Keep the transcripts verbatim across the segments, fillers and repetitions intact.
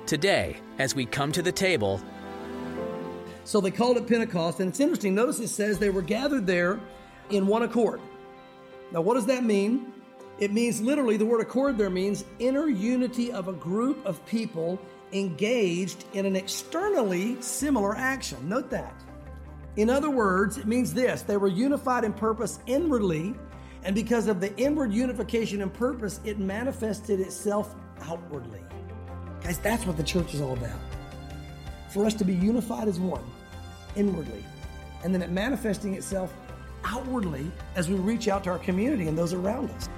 Today, as we come to the table. So they called it Pentecost, and it's interesting. Notice it says they were gathered there in one accord. Now, what does that mean? It means literally, the word accord there means inner unity of a group of people engaged in an externally similar action. Note that. In other words, it means this: they were unified in purpose inwardly, and because of the inward unification and purpose, it manifested itself outwardly. Guys, that's what the church is all about. For us to be unified as one, inwardly, and then it manifesting itself outwardly as we reach out to our community and those around us.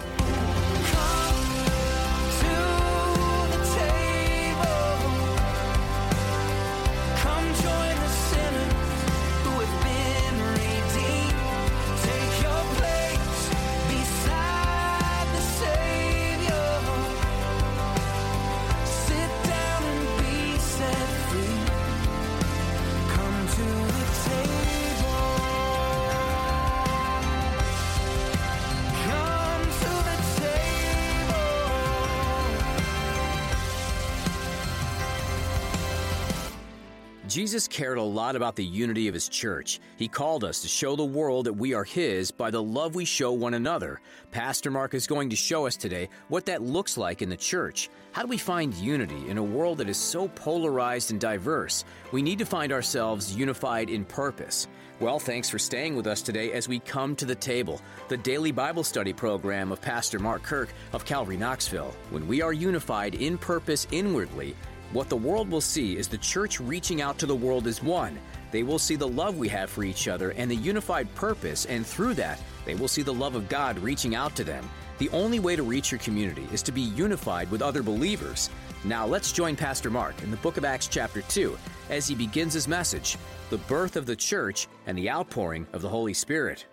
Jesus cared a lot about the unity of his church. He called us to show the world that we are his by the love we show one another. Pastor Mark is going to show us today what that looks like in the church. How do we find unity in a world that is so polarized and diverse? We need to find ourselves unified in purpose. Well, thanks for staying with us today as we come to the table, the daily Bible study program of Pastor Mark Kirk of Calvary Knoxville. When we are unified in purpose inwardly, what the world will see is the church reaching out to the world as one. They will see the love we have for each other and the unified purpose, and through that, they will see the love of God reaching out to them. The only way to reach your community is to be unified with other believers. Now let's join Pastor Mark in the book of Acts chapter two as he begins his message, the birth of the church and the outpouring of the Holy Spirit.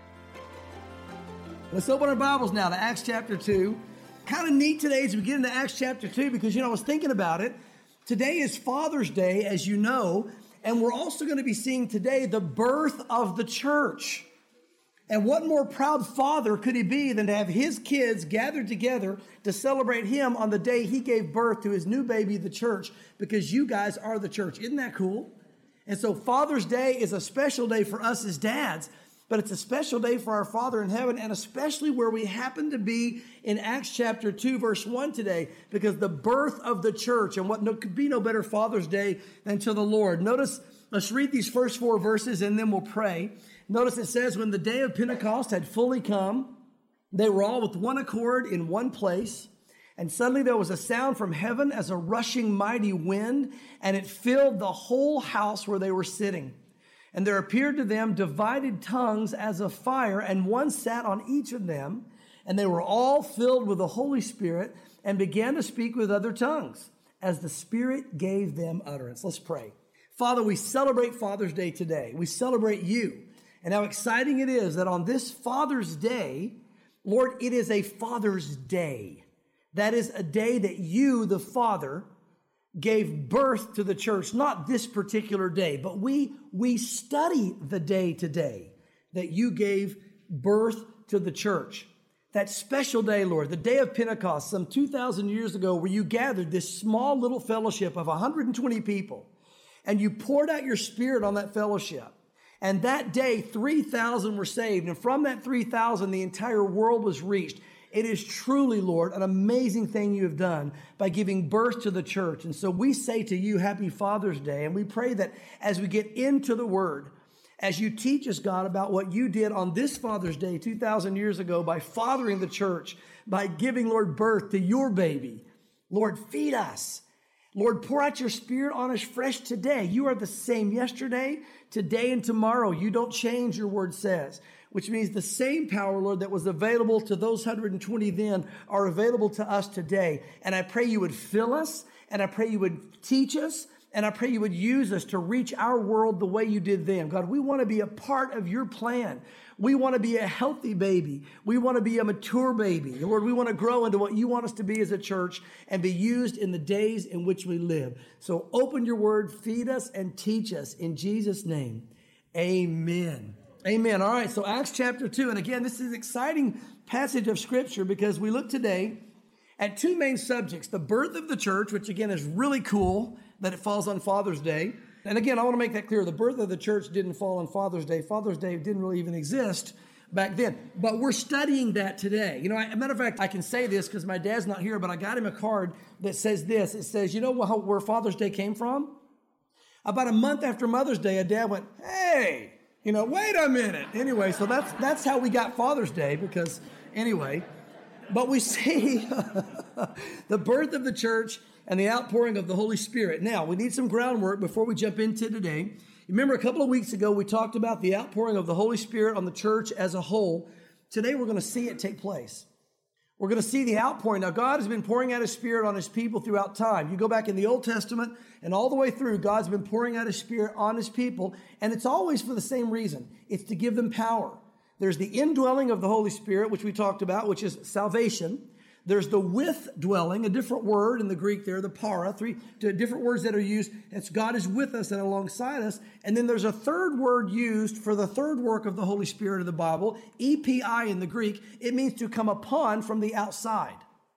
Let's open our Bibles now to Acts chapter two. Kind of neat today as we get into Acts chapter two because, you know, I was thinking about it. Today is Father's Day, as you know, and we're also going to be seeing today the birth of the church. And what more proud father could he be than to have his kids gathered together to celebrate him on the day he gave birth to his new baby, the church, because you guys are the church. Isn't that cool? And so Father's Day is a special day for us as dads, but it's a special day for our Father in heaven, and especially where we happen to be in Acts chapter two, verse one today, because the birth of the church, and what no, could be no better Father's Day than to the Lord. Notice, let's read these first four verses and then we'll pray. Notice it says, when the day of Pentecost had fully come, they were all with one accord in one place, and suddenly there was a sound from heaven as a rushing mighty wind, and it filled the whole house where they were sitting. And there appeared to them divided tongues as of fire, and one sat on each of them. And they were all filled with the Holy Spirit and began to speak with other tongues as the Spirit gave them utterance. Let's pray. Father, we celebrate Father's Day today. We celebrate you and how exciting it is that on this Father's Day, Lord, it is a Father's Day. That is a day that you, the Father, gave birth to the church, not this particular day, but we we study the day today that you gave birth to the church. That special day, Lord, the day of Pentecost, some two thousand years ago, where you gathered this small little fellowship of one hundred twenty people, and you poured out your Spirit on that fellowship. And that day, three thousand were saved, and from that three thousand, the entire world was reached. It is truly, Lord, an amazing thing you have done by giving birth to the church. And so we say to you, happy Father's Day. And we pray that as we get into the Word, as you teach us, God, about what you did on this Father's Day two thousand years ago by fathering the church, by giving, Lord, birth to your baby. Lord, feed us. Lord, pour out your Spirit on us fresh today. You are the same yesterday, today, and tomorrow. You don't change, your word says. Which means the same power, Lord, that was available to those one hundred twenty then are available to us today. And I pray you would fill us, and I pray you would teach us, and I pray you would use us to reach our world the way you did then. God, we want to be a part of your plan. We want to be a healthy baby. We want to be a mature baby. Lord, we want to grow into what you want us to be as a church and be used in the days in which we live. So open your word, feed us, and teach us. In Jesus' name, amen. Amen. All right, so Acts chapter two. And again, this is an exciting passage of Scripture because we look today at two main subjects: the birth of the church, which again is really cool that it falls on Father's Day. And again, I want to make that clear. The birth of the church didn't fall on Father's Day. Father's Day didn't really even exist back then. But we're studying that today. You know, as a matter of fact, I can say this because my dad's not here, but I got him a card that says this. It says, you know where Father's Day came from? About a month after Mother's Day, a dad went, hey, you know, wait a minute. Anyway, so that's that's how we got Father's Day because, anyway. But we see the birth of the church and the outpouring of the Holy Spirit. Now, we need some groundwork before we jump into today. Remember, a couple of weeks ago, we talked about the outpouring of the Holy Spirit on the church as a whole. Today, we're going to see it take place. We're going to see the outpouring. Now, God has been pouring out His Spirit on His people throughout time. You go back in the Old Testament, and all the way through, God's been pouring out His Spirit on His people, and it's always for the same reason. It's to give them power. There's the indwelling of the Holy Spirit, which we talked about, which is salvation. There's the with dwelling, a different word in the Greek there, the para, three different words that are used. It's God is with us and alongside us. And then there's a third word used for the third work of the Holy Spirit of the Bible, E P I in the Greek. It means to come upon from the outside.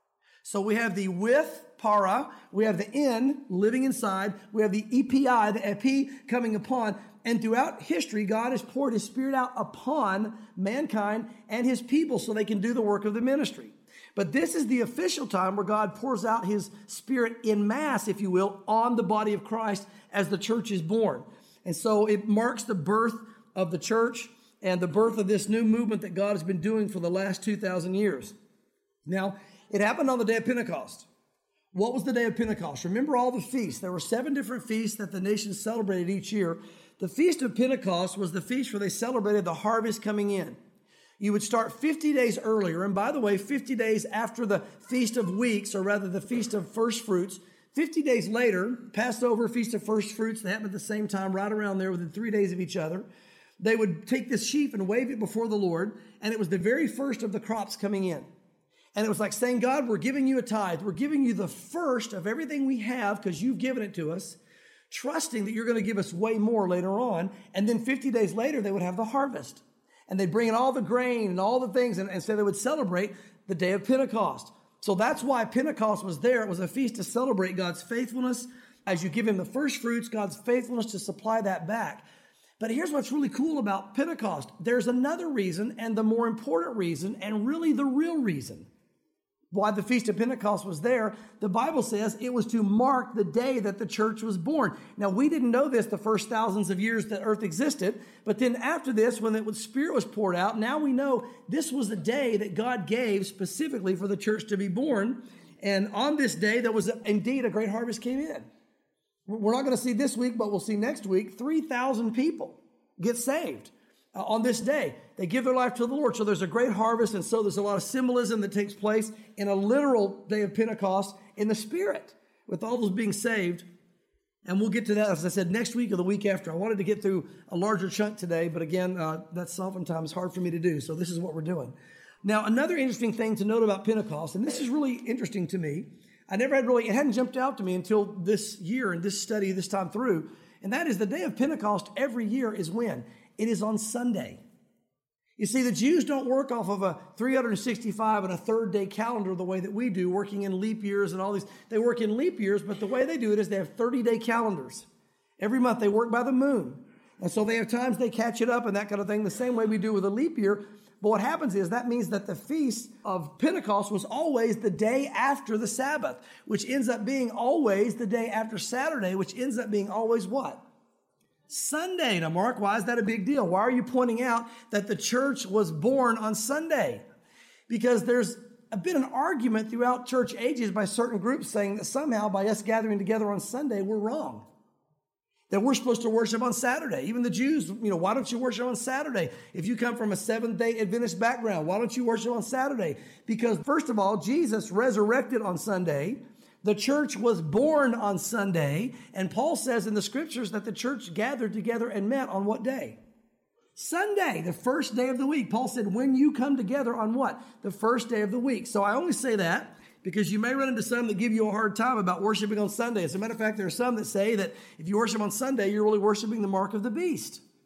So we have the with, para, we have the in, living inside, we have the E P I, the epi, coming upon. And throughout history, God has poured His Spirit out upon mankind and His people so they can do the work of the ministry. But this is the official time where God pours out His Spirit in mass, if you will, on the body of Christ as the church is born. And so it marks the birth of the church and the birth of this new movement that God has been doing for the last two thousand years. Now, it happened on the day of Pentecost. What was the day of Pentecost? Remember all the feasts. There were seven different feasts that the nation celebrated each year. The Feast of Pentecost was the feast where they celebrated the harvest coming in. You would start fifty days earlier. And by the way, fifty days after the Feast of Weeks, or rather the Feast of First Fruits, fifty days later, Passover, Feast of First Fruits, they happened at the same time, right around there, within three days of each other. They would take this sheaf and wave it before the Lord, and it was the very first of the crops coming in. And it was like saying, God, we're giving you a tithe. We're giving you the first of everything we have because you've given it to us, trusting that you're going to give us way more later on. And then fifty days later, they would have the harvest. And they'd bring in all the grain and all the things, and, and so they would celebrate the day of Pentecost. So that's why Pentecost was there. It was a feast to celebrate God's faithfulness. As you give Him the first fruits, God's faithfulness to supply that back. But here's what's really cool about Pentecost. There's another reason, and the more important reason, and really the real reason why the Feast of Pentecost was there. The Bible says it was to mark the day that the church was born. Now, we didn't know this the first thousands of years that earth existed, but then after this, when the Spirit was poured out, now we know this was the day that God gave specifically for the church to be born. And on this day, there was indeed a great harvest came in. We're not going to see this week, but we'll see next week, three thousand people get saved. Uh, on this day, they give their life to the Lord. So there's a great harvest. And so there's a lot of symbolism that takes place in a literal day of Pentecost in the Spirit with all those being saved. And we'll get to that, as I said, next week or the week after. I wanted to get through a larger chunk today, but again, uh, that's oftentimes hard for me to do. So this is what we're doing. Now, another interesting thing to note about Pentecost, and this is really interesting to me. I never had really, it hadn't jumped out to me until this year and this study, this time through. And that is the day of Pentecost every year is when? It is on Sunday. You see, the Jews don't work off of a three hundred sixty-five and a third day calendar the way that we do, working in leap years and all these. They work in leap years, but the way they do it is they have thirty day calendars. Every month they work by the moon. And so they have times they catch it up and that kind of thing, the same way we do with a leap year. But what happens is that means that the feast of Pentecost was always the day after the Sabbath, which ends up being always the day after Saturday, which ends up being always what? Sunday. Now, Mark, why is that a big deal? Why are you pointing out that the church was born on Sunday? Because there's been an argument throughout church ages by certain groups saying that somehow by us gathering together on Sunday, we're wrong. That we're supposed to worship on Saturday. Even the Jews, you know, why don't you worship on Saturday? If you come from a Seventh-day Adventist background, why don't you worship on Saturday? Because first of all, Jesus resurrected on Sunday. The church was born on Sunday, and Paul says in the scriptures that the church gathered together and met on what day? Sunday, the first day of the week. Paul said, when you come together on what? The first day of the week. So I only say that because you may run into some that give you a hard time about worshiping on Sunday. As a matter of fact, there are some that say that if you worship on Sunday, you're really worshiping the mark of the beast.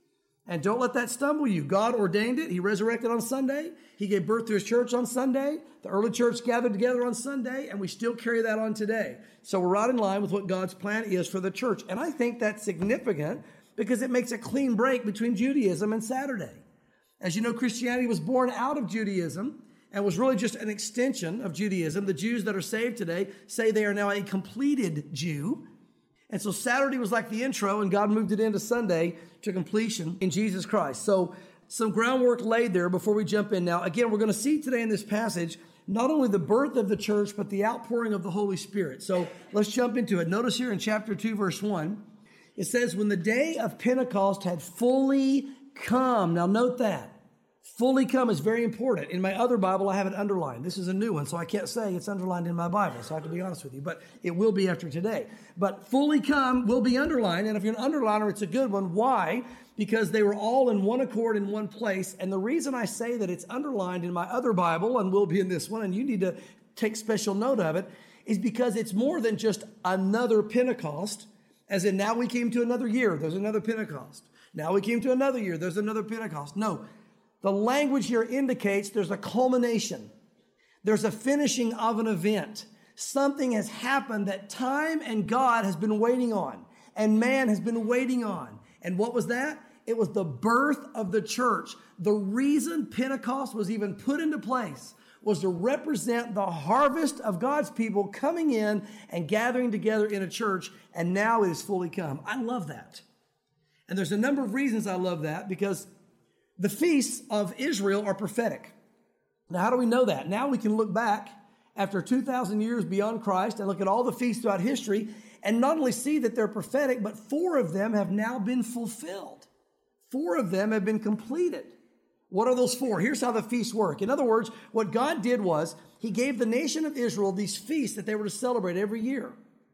And don't let that stumble you. God ordained it. He resurrected on Sunday. He gave birth to his church on Sunday. The early church gathered together on Sunday, and we still carry that on today. So we're right in line with what God's plan is for the church. And I think that's significant because it makes a clean break between Judaism and Saturday. As you know, Christianity was born out of Judaism and was really just an extension of Judaism. The Jews that are saved today say they are now a completed Jew. And so Saturday was like the intro, and God moved it into Sunday to completion in Jesus Christ. So some groundwork laid there before we jump in. Now, again, we're going to see today in this passage not only the birth of the church, but the outpouring of the Holy Spirit. So let's jump into it. Notice here in chapter two, verse one, it says, when the day of Pentecost had fully come. Now, note that. Fully come is very important. In my other Bible, I have it underlined. This is a new one, so I can't say it's underlined in my Bible, so I have to be honest with you. But it will be after today. But fully come will be underlined, and if you're an underliner, it's a good one. Why? Because they were all in one accord in one place. And the reason I say that it's underlined in my other Bible, and will be in this one, and you need to take special note of it, is because it's more than just another Pentecost, as in now we came to another year, there's another Pentecost. Now we came to another year, there's another Pentecost. No. The language here indicates there's a culmination. There's a finishing of an event. Something has happened that time and God has been waiting on, and man has been waiting on. And what was that? It was the birth of the church. The reason Pentecost was even put into place was to represent the harvest of God's people coming in and gathering together in a church, and now it is fully come. I love that. And there's a number of reasons I love that, because the feasts of Israel are prophetic. Now, how do we know that? Now we can look back after two thousand years beyond Christ and look at all the feasts throughout history and not only see that they're prophetic, but four of them have now been fulfilled. Four of them have been completed. What are those four? Here's how the feasts work. In other words, what God did was he gave the nation of Israel these feasts that they were to celebrate every year.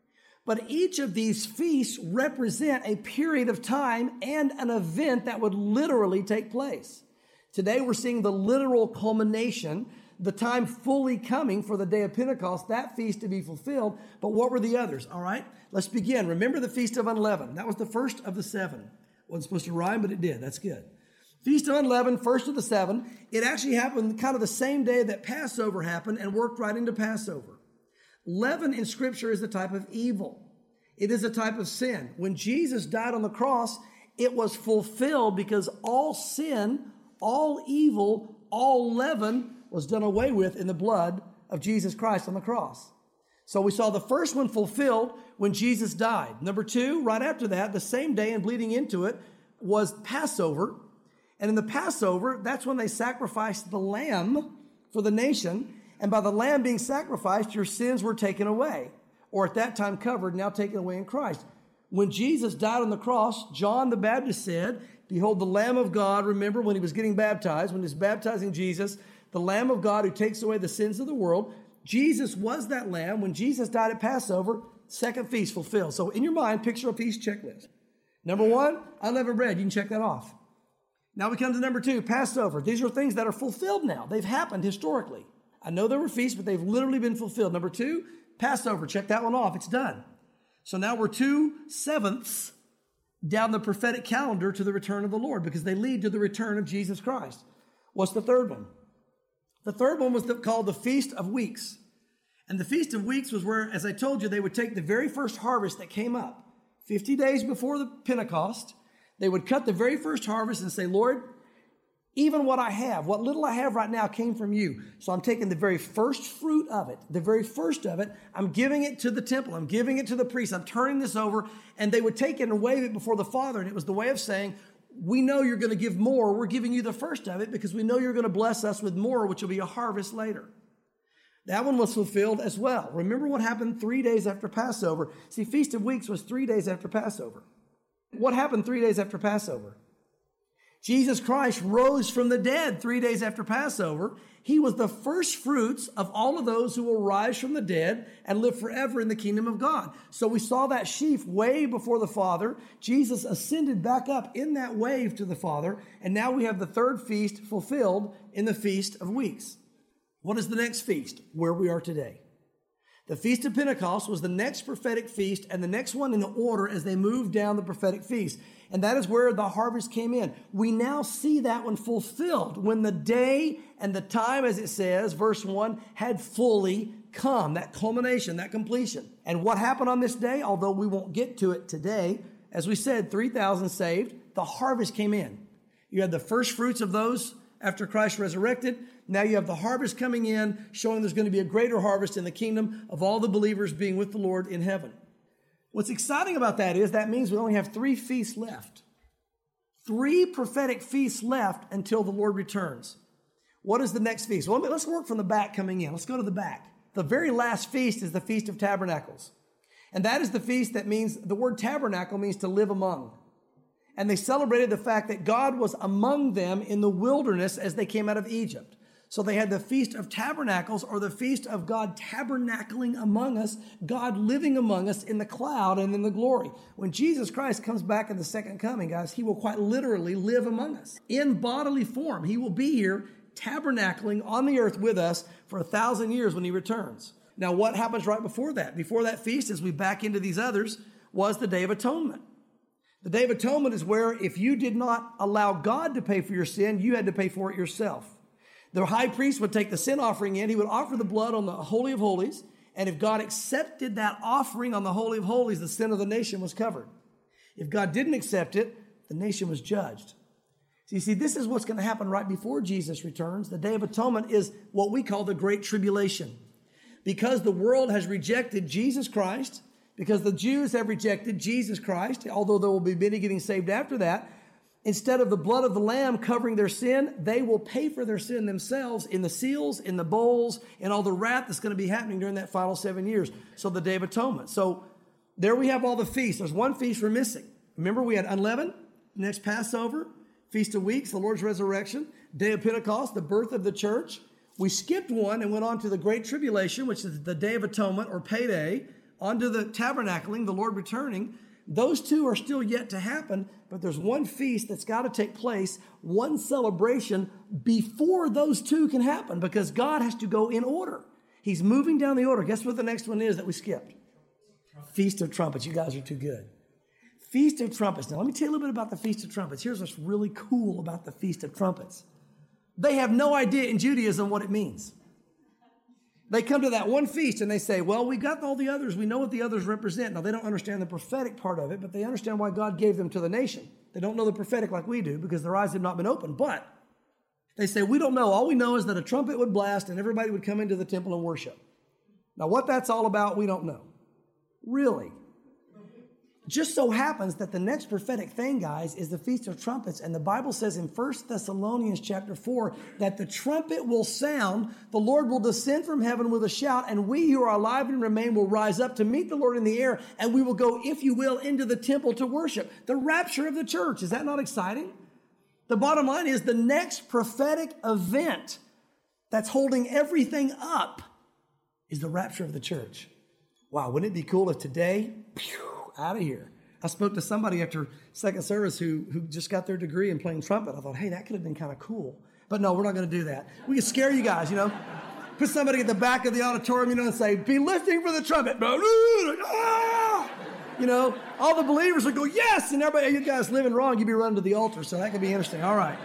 But each of these feasts represent a period of time and an event that would literally take place. Today we're seeing the literal culmination, the time fully coming for the day of Pentecost, that feast to be fulfilled. But what were the others? All right, let's begin. Remember the Feast of Unleavened. That was the first of the seven. Wasn't supposed to rhyme, but it did. That's good. Feast of Unleavened, first of the seven. It actually happened kind of the same day that Passover happened and worked right into Passover. Leaven in Scripture is a type of evil. It is a type of sin. When Jesus died on the cross, it was fulfilled because all sin, all evil, all leaven was done away with in the blood of Jesus Christ on the cross. So we saw the first one fulfilled when Jesus died. Number two, right after that, the same day and bleeding into it, was Passover. And in the Passover, that's when they sacrificed the lamb for the nation. And by the lamb being sacrificed, your sins were taken away, or at that time covered, now taken away in Christ. When Jesus died on the cross, John the Baptist said, behold, the Lamb of God. Remember when he was getting baptized, when he was baptizing Jesus, the Lamb of God who takes away the sins of the world. Jesus was that lamb. When Jesus died at Passover, second feast fulfilled. So in your mind, picture a feast checklist. Number one, unleavened bread. You can check that off. Now we come to number two, Passover. These are things that are fulfilled now. They've happened historically. I know there were feasts, but they've literally been fulfilled. Number two, Passover. Check that one off. It's done. So now we're two sevenths down the prophetic calendar to the return of the Lord, because they lead to the return of Jesus Christ. What's the third one? The third one was the, called the Feast of Weeks. And the Feast of Weeks was where, as I told you, they would take the very first harvest that came up, fifty days before the Pentecost. They would cut the very first harvest and say, Lord, even what I have, what little I have right now came from you. So I'm taking the very first fruit of it, the very first of it. I'm giving it to the temple. I'm giving it to the priest. I'm turning this over. And they would take it and wave it before the Father. And it was the way of saying, we know you're going to give more. We're giving you the first of it because we know you're going to bless us with more, which will be a harvest later. That one was fulfilled as well. Remember what happened three days after Passover. See, Feast of Weeks was three days after Passover. What happened three days after Passover? Jesus Christ rose from the dead three days after Passover. He was the first fruits of all of those who will rise from the dead and live forever in the kingdom of God. So we saw that sheaf way before the Father. Jesus ascended back up in that wave to the Father. And now we have the third feast fulfilled in the Feast of Weeks. What is the next feast? Where we are today. The Feast of Pentecost was the next prophetic feast and the next one in the order as they moved down the prophetic feast. And that is where the harvest came in. We now see that one fulfilled when the day and the time, as it says, verse one, had fully come. That culmination, that completion. And what happened on this day, although we won't get to it today, as we said, three thousand saved, the harvest came in. You had the first fruits of those after Christ resurrected. Now you have the harvest coming in, showing there's going to be a greater harvest in the kingdom of all the believers being with the Lord in heaven. What's exciting about that is that means we only have three feasts left. Three prophetic feasts left until the Lord returns. What is the next feast? Well, let's work from the back coming in. Let's go to the back. The very last feast is the Feast of Tabernacles. And that is the feast that means, the word tabernacle means to live among. And they celebrated the fact that God was among them in the wilderness as they came out of Egypt. So they had the Feast of Tabernacles, or the Feast of God tabernacling among us, God living among us in the cloud and in the glory. When Jesus Christ comes back in the second coming, guys, he will quite literally live among us in bodily form. He will be here tabernacling on the earth with us for a thousand years when he returns. Now, what happens right before that? Before that feast, as we back into these others, was the Day of Atonement. The Day of Atonement is where if you did not allow God to pay for your sin, you had to pay for it yourself. The high priest would take the sin offering in. He would offer the blood on the Holy of Holies. And if God accepted that offering on the Holy of Holies, the sin of the nation was covered. If God didn't accept it, the nation was judged. So you see, this is what's going to happen right before Jesus returns. The Day of Atonement is what we call the Great Tribulation. Because the world has rejected Jesus Christ, because the Jews have rejected Jesus Christ, although there will be many getting saved after that, instead of the blood of the Lamb covering their sin, they will pay for their sin themselves in the seals, in the bowls, and all the wrath that's going to be happening during that final seven years. So the Day of Atonement. So there we have all the feasts. There's one feast we're missing. Remember, we had unleavened, next Passover, Feast of Weeks, the Lord's resurrection, Day of Pentecost, the birth of the church. We skipped one and went on to the Great Tribulation, which is the Day of Atonement or payday, onto the tabernacling, the Lord returning. Those two are still yet to happen, but there's one feast that's got to take place, one celebration before those two can happen, because God has to go in order. He's moving down the order. Guess what the next one is that we skipped? Feast of Trumpets. You guys are too good. Feast of Trumpets. Now, let me tell you a little bit about the Feast of Trumpets. Here's what's really cool about the Feast of Trumpets. They have no idea in Judaism what it means. They come to that one feast and they say, well, we got all the others. We know what the others represent. Now, they don't understand the prophetic part of it, but they understand why God gave them to the nation. They don't know the prophetic like we do because their eyes have not been opened. But they say, we don't know. All we know is that a trumpet would blast and everybody would come into the temple and worship. Now, what that's all about, we don't know. Really. Just so happens that the next prophetic thing, guys, is the Feast of Trumpets. And the Bible says in First Thessalonians chapter four that the trumpet will sound, the Lord will descend from heaven with a shout, and we who are alive and remain will rise up to meet the Lord in the air, and we will go, if you will, into the temple to worship. The rapture of the church. Is that not exciting? The bottom line is the next prophetic event that's holding everything up is the rapture of the church. Wow, wouldn't it be cool if today, phew, out of here. I spoke to somebody after second service who, who just got their degree in playing trumpet. I thought, hey, that could have been kind of cool. But no, we're not going to do that. We can scare you guys, you know. Put somebody at the back of the auditorium, you know, and say, be listening for the trumpet. You know, all the believers would go, yes, and everybody, you guys living wrong, you'd be running to the altar, so that could be interesting. All right.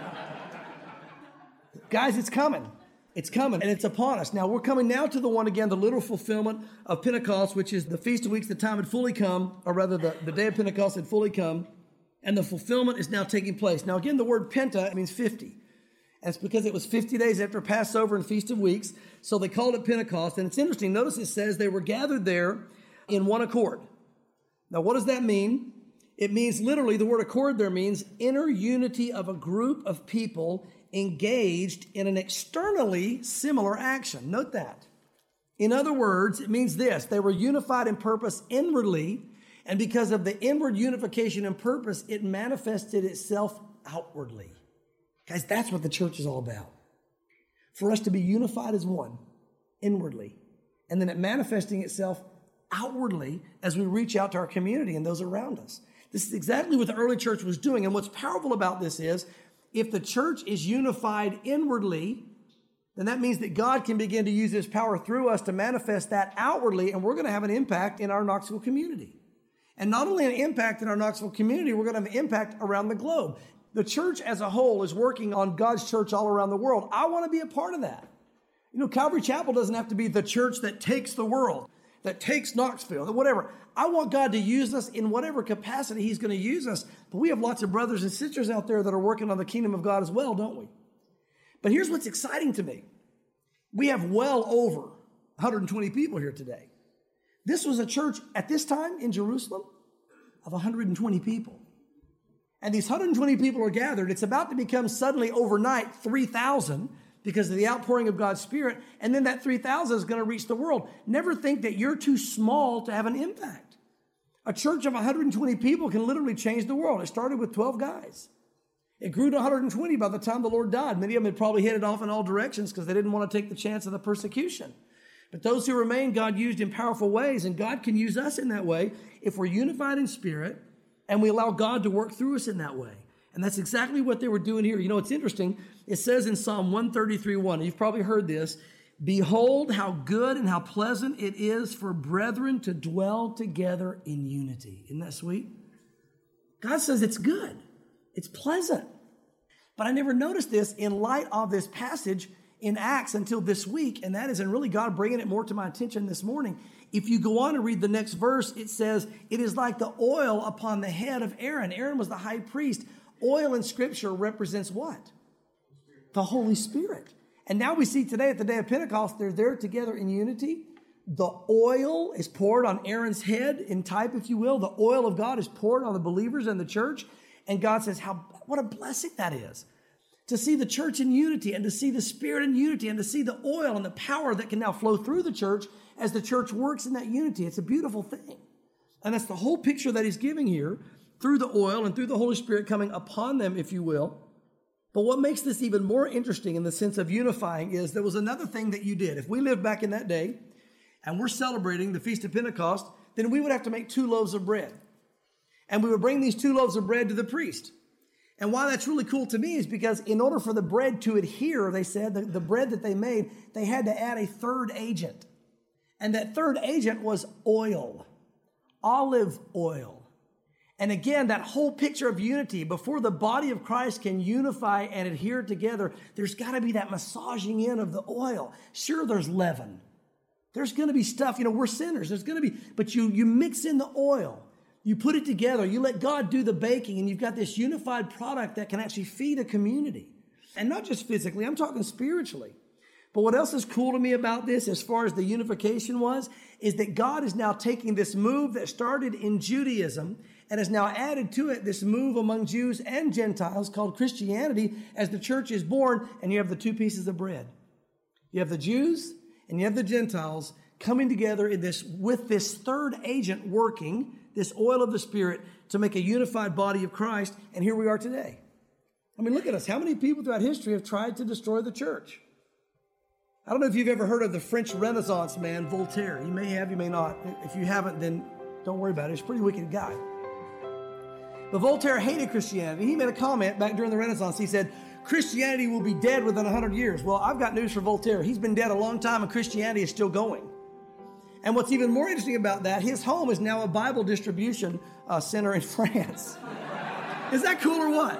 Guys, it's coming. It's coming, and it's upon us. Now, we're coming now to the one, again, the literal fulfillment of Pentecost, which is the Feast of Weeks. The time had fully come, or rather, the, the day of Pentecost had fully come, and the fulfillment is now taking place. Now, again, the word Penta means fifty. And it's because it was fifty days after Passover and Feast of Weeks, so they called it Pentecost. And it's interesting. Notice it says they were gathered there in one accord. Now, what does that mean? It means, literally, the word accord there means inner unity of a group of people engaged in an externally similar action. Note that. In other words, it means this. They were unified in purpose inwardly, and because of the inward unification in purpose, it manifested itself outwardly. Guys, that's what the church is all about. For us to be unified as one, inwardly, and then it manifesting itself outwardly as we reach out to our community and those around us. This is exactly what the early church was doing, and what's powerful about this is if the church is unified inwardly, then that means that God can begin to use His power through us to manifest that outwardly, and we're going to have an impact in our Knoxville community. And not only an impact in our Knoxville community, we're going to have an impact around the globe. The church as a whole is working on God's church all around the world. I want to be a part of that. You know, Calvary Chapel doesn't have to be the church that takes the world, that takes Knoxville, whatever. I want God to use us in whatever capacity He's going to use us. But we have lots of brothers and sisters out there that are working on the kingdom of God as well, don't we? But here's what's exciting to me. We have well over one hundred twenty people here today. This was a church at this time in Jerusalem of one hundred twenty people. And these one hundred twenty people are gathered. It's about to become suddenly overnight three thousand because of the outpouring of God's Spirit. And then that three thousand is going to reach the world. Never think that you're too small to have an impact. A church of one hundred twenty people can literally change the world. It started with twelve guys. It grew to one hundred twenty by the time the Lord died. Many of them had probably headed off in all directions because they didn't want to take the chance of the persecution. But those who remained, God used in powerful ways, and God can use us in that way if we're unified in spirit and we allow God to work through us in that way. And that's exactly what they were doing here. You know, it's interesting. It says in Psalm one thirty-three one, you've probably heard this, "Behold how good and how pleasant it is for brethren to dwell together in unity." Isn't that sweet? God says it's good. It's pleasant. But I never noticed this in light of this passage in Acts until this week, and that is, and really God bringing it more to my attention this morning. If you go on and read the next verse, it says, it is like the oil upon the head of Aaron. Aaron was the high priest. Oil in Scripture represents what? The Holy Spirit. And now we see today at the day of Pentecost, they're there together in unity. The oil is poured on Aaron's head in type, if you will. The oil of God is poured on the believers and the church. And God says, how what a blessing that is. To see the church in unity and to see the Spirit in unity and to see the oil and the power that can now flow through the church as the church works in that unity. It's a beautiful thing. And that's the whole picture that He's giving here through the oil and through the Holy Spirit coming upon them, if you will. But what makes this even more interesting in the sense of unifying is there was another thing that you did. If we lived back in that day and we're celebrating the Feast of Pentecost, then we would have to make two loaves of bread. And we would bring these two loaves of bread to the priest. And why that's really cool to me is because in order for the bread to adhere, they said, the, the bread that they made, they had to add a third agent. And that third agent was oil, olive oil. And again, that whole picture of unity, before the body of Christ can unify and adhere together, there's got to be that massaging in of the oil. Sure, there's leaven. There's going to be stuff, you know, we're sinners. There's going to be, but you, you mix in the oil. You put it together, you let God do the baking, and you've got this unified product that can actually feed a community. And not just physically, I'm talking spiritually. But what else is cool to me about this, as far as the unification was, is that God is now taking this move that started in Judaism and has now added to it this move among Jews and Gentiles called Christianity as the church is born, and you have the two pieces of bread. You have the Jews and you have the Gentiles coming together in this with this third agent working, this oil of the Spirit, to make a unified body of Christ, and here we are today. I mean, look at us. How many people throughout history have tried to destroy the church? I don't know if you've ever heard of the French Renaissance man, Voltaire. You may have, you may not. If you haven't, then don't worry about it. He's a pretty wicked guy. But Voltaire hated Christianity. He made a comment back during the Renaissance. He said, Christianity will be dead within one hundred years. Well, I've got news for Voltaire. He's been dead a long time, and Christianity is still going. And what's even more interesting about that, his home is now a Bible distribution uh, center in France. Is that cool or what?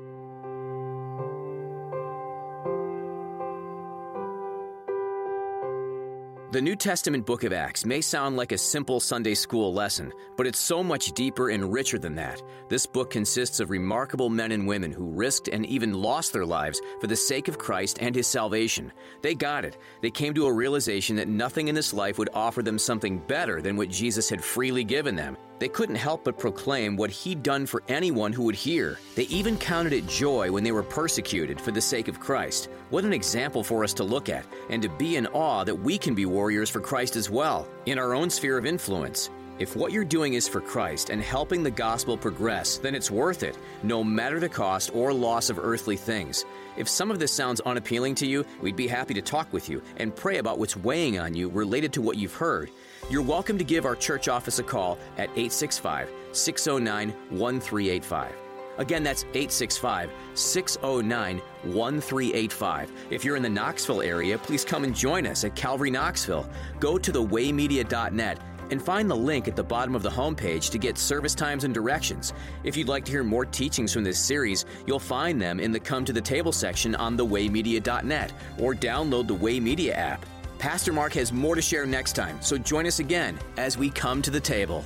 The New Testament book of Acts may sound like a simple Sunday school lesson, but it's so much deeper and richer than that. This book consists of remarkable men and women who risked and even lost their lives for the sake of Christ and His salvation. They got it. They came to a realization that nothing in this life would offer them something better than what Jesus had freely given them. They couldn't help but proclaim what He'd done for anyone who would hear. They even counted it joy when they were persecuted for the sake of Christ. What an example for us to look at, and to be in awe that we can be warriors for Christ as well, in our own sphere of influence. If what you're doing is for Christ and helping the gospel progress, then it's worth it, no matter the cost or loss of earthly things. If some of this sounds unappealing to you, we'd be happy to talk with you and pray about what's weighing on you related to what you've heard. You're welcome to give our church office a call at eight six five, six oh nine, one three eight five. Again, that's eight six five, six oh nine, one three eight five. If you're in the Knoxville area, please come and join us at Calvary Knoxville. Go to the way media dot net and find the link at the bottom of the homepage to get service times and directions. If you'd like to hear more teachings from this series, you'll find them in the Come to the Table section on the way media dot net or download the Way Media app. Pastor Mark has more to share next time, so join us again as we come to the table.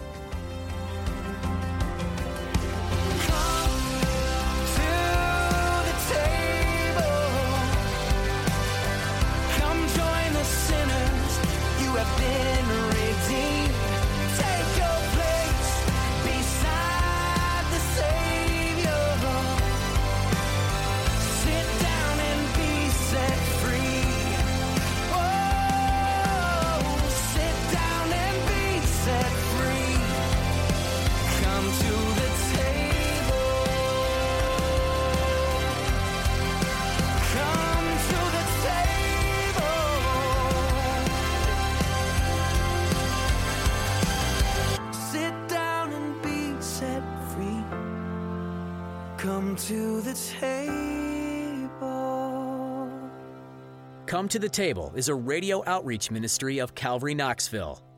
Come to the table. Come to the Table is a radio outreach ministry of Calvary Knoxville.